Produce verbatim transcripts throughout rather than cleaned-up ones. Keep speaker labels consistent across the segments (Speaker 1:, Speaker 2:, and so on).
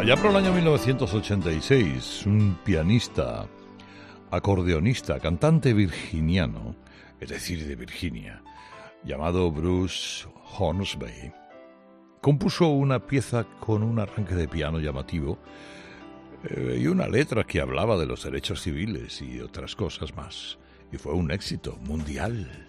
Speaker 1: Allá por el año mil novecientos ochenta y seis, un pianista, acordeonista, cantante virginiano, es decir, de Virginia, llamado Bruce Hornsby, compuso una pieza con un arranque de piano llamativo eh, y una letra que hablaba de los derechos civiles y otras cosas más. Y fue un éxito mundial.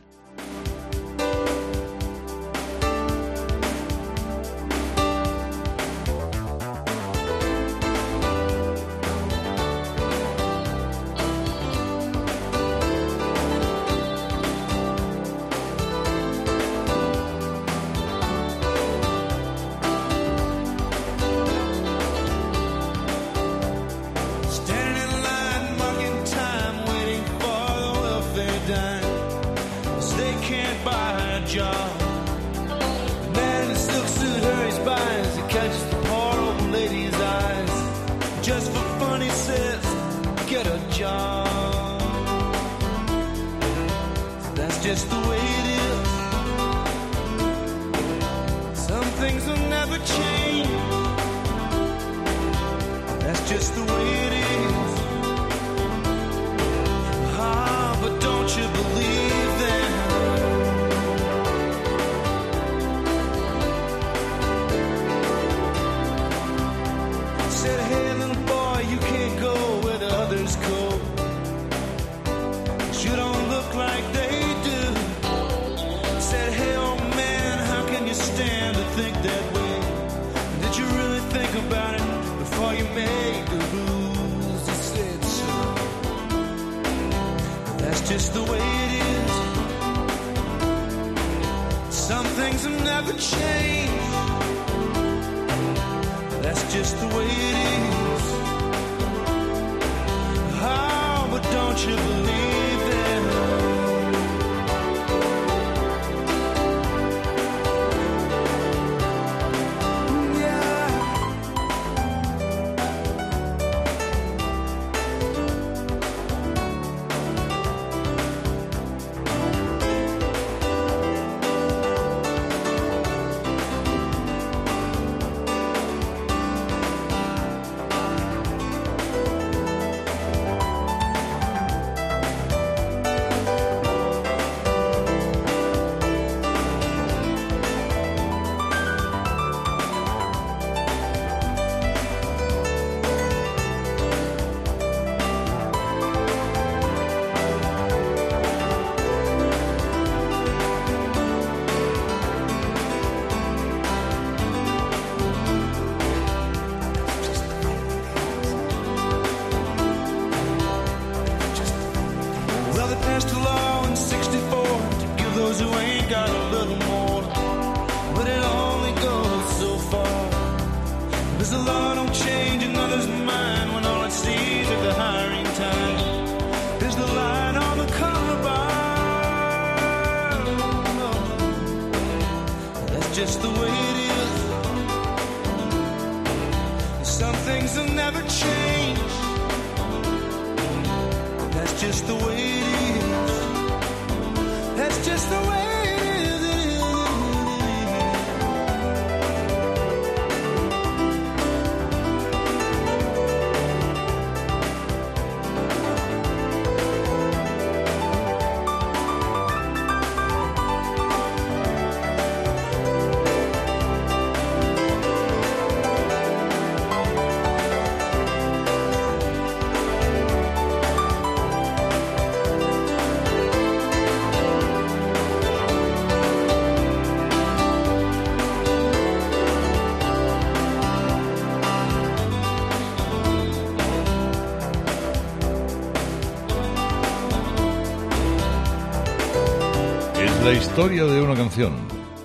Speaker 1: La historia de una canción.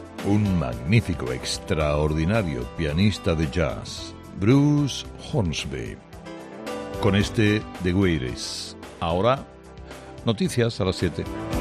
Speaker 1: Un magnífico, extraordinario pianista de jazz, Bruce Hornsby, con este The Way It Is. Ahora, noticias a las siete.